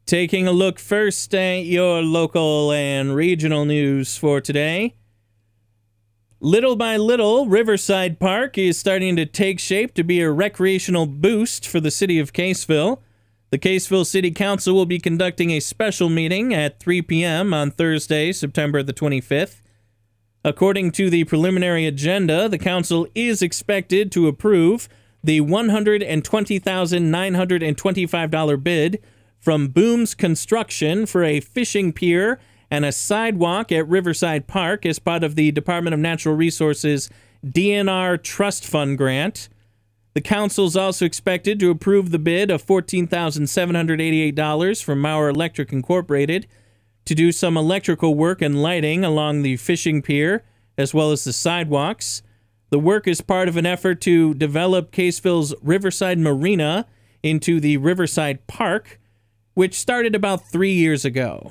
Taking a look first at your local and regional news for today. Little by little, Riverside Park is starting to take shape to be a recreational boost for the city of Caseville. The Caseville City Council will be conducting a special meeting at 3 p.m. on Thursday, September the 25th. According to the preliminary agenda, the council is expected to approve the $120,925 bid from Booms Construction for a fishing pier and a sidewalk at Riverside Park as part of the Department of Natural Resources DNR Trust Fund grant. The council is also expected to approve the bid of $14,788 from Maurer Electric Incorporated to do some electrical work and lighting along the fishing pier as well as the sidewalks. The work is part of an effort to develop Caseville's Riverside Marina into the Riverside Park, which started about 3 years ago.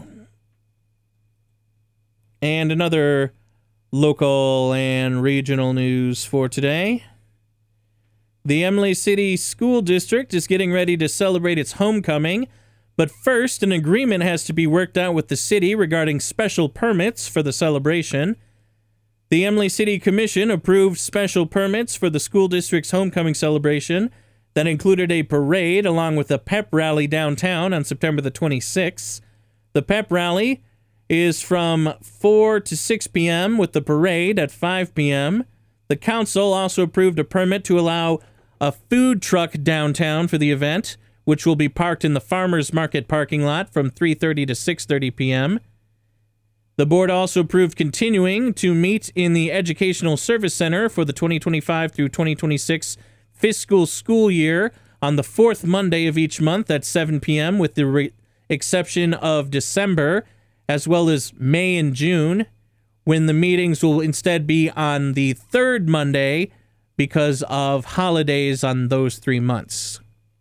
And another local and regional news for today. The Emily City School District is getting ready to celebrate its homecoming, but first an agreement has to be worked out with the city regarding special permits for the celebration. The Emily City Commission approved special permits for the school district's homecoming celebration that included a parade along with a pep rally downtown on September the 26th. The pep rally is from 4 to 6 p.m. with the parade at 5 p.m. The council also approved a permit to allow a food truck downtown for the event, which will be parked in the Farmers Market parking lot from 3:30 to 6:30 p.m. The board also approved continuing to meet in the Educational Service Center for the 2025 through 2026 fiscal school year on the fourth Monday of each month at 7 p.m. with the exception of December, as well as May and June, when the meetings will instead be on the third Monday because of holidays on those 3 months.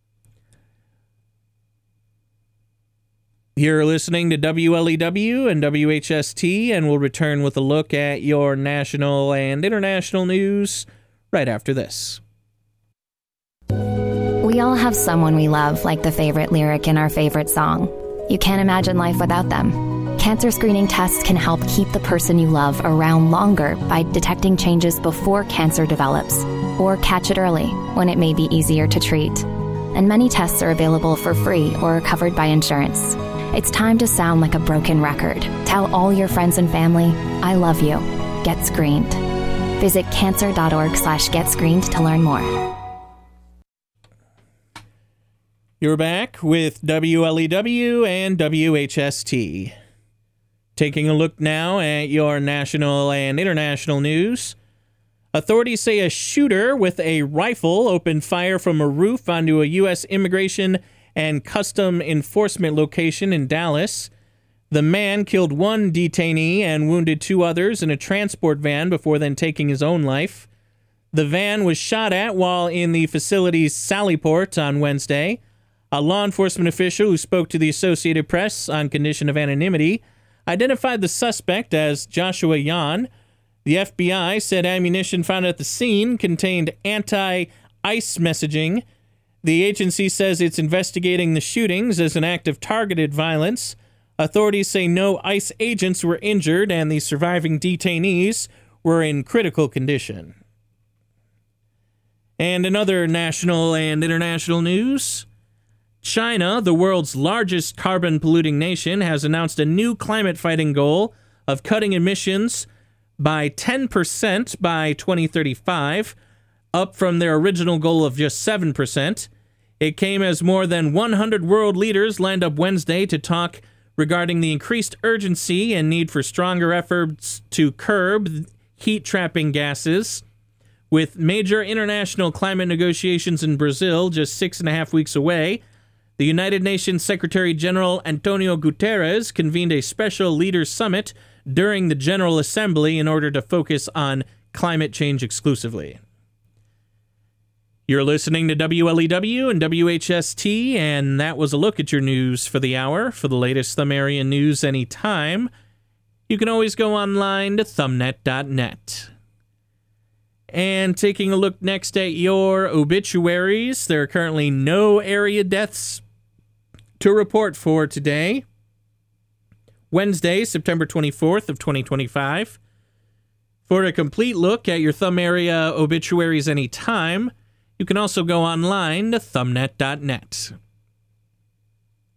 You're listening to WLEW and WHST, and we'll return with a look at your national and international news right after this. We all have someone we love, like the favorite lyric in our favorite song. You can't imagine life without them. Cancer screening tests can help keep the person you love around longer by detecting changes before cancer develops, or catch it early when it may be easier to treat. And many tests are available for free or are covered by insurance. It's time to sound like a broken record. Tell all your friends and family, I love you. Get screened. Visit cancer.org/getscreened to learn more. You're back with WLEW and WHST. Taking a look now at your national and international news. Authorities say a shooter with a rifle opened fire from a roof onto a U.S. Immigration and Custom Enforcement location in Dallas. The man killed one detainee and wounded 2 others in a transport van before then taking his own life. The van was shot at while in the facility's Sallyport on Wednesday. A law enforcement official who spoke to the Associated Press on condition of anonymity identified the suspect as Joshua Yan. The FBI said ammunition found at the scene contained anti-ICE messaging. The agency says it's investigating the shootings as an act of targeted violence. Authorities say no ICE agents were injured and the surviving detainees were in critical condition. And another national and international news. China, the world's largest carbon-polluting nation, has announced a new climate-fighting goal of cutting emissions by 10% by 2035, up from their original goal of just 7%. It came as more than 100 world leaders lined up Wednesday to talk regarding the increased urgency and need for stronger efforts to curb heat-trapping gases. With major international climate negotiations in Brazil just 6.5 weeks away, the United Nations Secretary General Antonio Guterres convened a special leaders summit during the General Assembly in order to focus on climate change exclusively. You're listening to WLEW and WHST, and that was a look at your news for the hour. For the latest Thumb Area news anytime, you can always go online to thumbnet.net. And taking a look next at your obituaries, there are currently no area deaths To report for today, Wednesday, September 24th of 2025. For a complete look at your thumb area obituaries anytime, you can also go online to thumbnet.net.